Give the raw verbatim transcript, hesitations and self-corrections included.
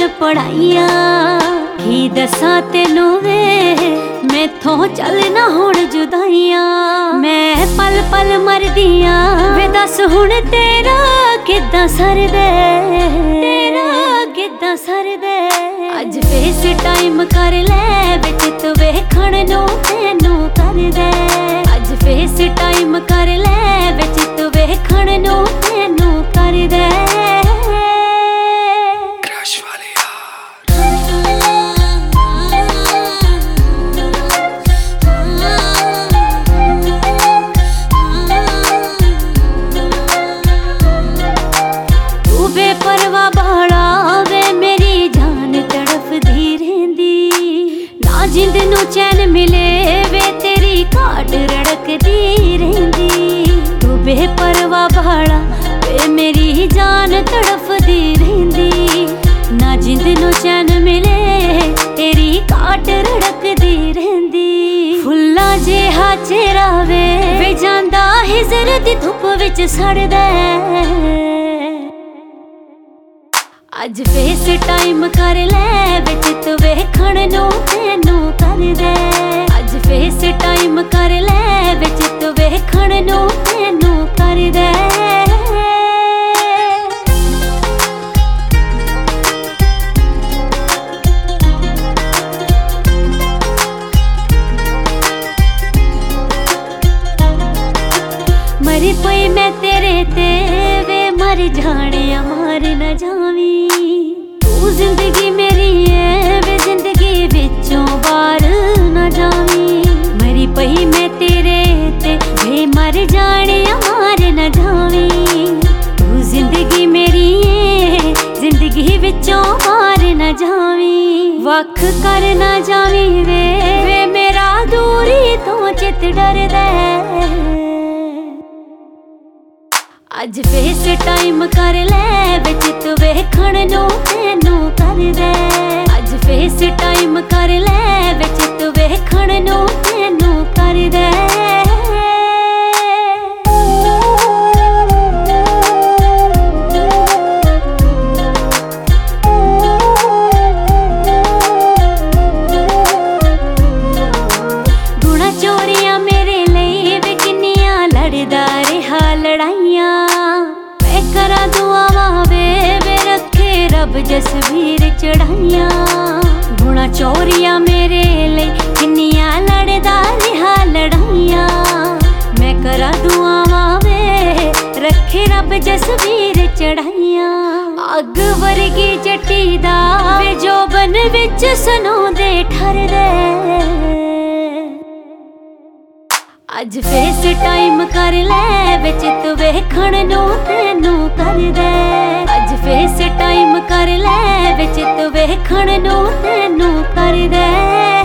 पढ़ाइया की दसा तेनू वे मैथों चल ना हुण जुदाइया। मैं पल पल मरदिया वे दस हुण तेरा किद्दां सरदे, तेरा किद्दां सरदे। अज फेस टाइम कर ले विच तू वेखण नू तेनू कर दे। अज फेस टाइम कर ले विच तू वेखण नू तेनू कर दे। बेपरवाह बाला वे मेरी जान तड़फदी रहिंदी। ना जिंद नू चैन मिले वे तेरी घाट रड़कदी रहिंदी। तू बेपरवाह बाला वे मेरी जान तड़फदी रहिंदी। ना जिंद नू चैन मिले तेरी घाट रड़कदी रहिंदी। फुल्ला जेहा चेहरा वे वे जांदा हिजर दी धुप विच सड़दा। अज फेस टाइम कर ले विच तू वेखण नू तेनू कर दे। अज फेस टाइम कर ले विच तू वेखण नू तेनू कर दे। मरी पई मैं तेरे ते वे मर जाने मार न जावी। तू जिंदगी मेरी है वे जिंदगी विचों बाहर न जावी। मरी पई मैं तेरे ते वे मर जाने मार न जावी। तू जिंदगी मेरी है जिंदगी विचों बाहर न जावी। वख कर न जावी वे वे मेरा दूरी तो चित डरदा। अज फेस टाइम कर ले विच तू वेखण नू तेनू कर दे। अज फेस टाइम कर ले विच तू वेखण नू तेनू कर दे। गुणा चोरियां मेरे लिए वे किन्नियां लड़दा रहा लड़ाइयां। मैं करा दुआवां वे वे रखे रब जसवीर चढ़ाइयां। गुणा चोरियां मेरे लिए किन्नियां लड़दा रहा लड़ाइयां। मैं करा दुआवां वे रखे रब जसवीर चढ़ाइयां। अग वर्गी जट्टी दा वे जोबन विच सनोंदे ठरदे। अज फेस टाइम कर ले विच तू वेखण नू तेनू कर दे। अज फेस टाइम कर ले विच तू वेखण नू तेनू कर दे।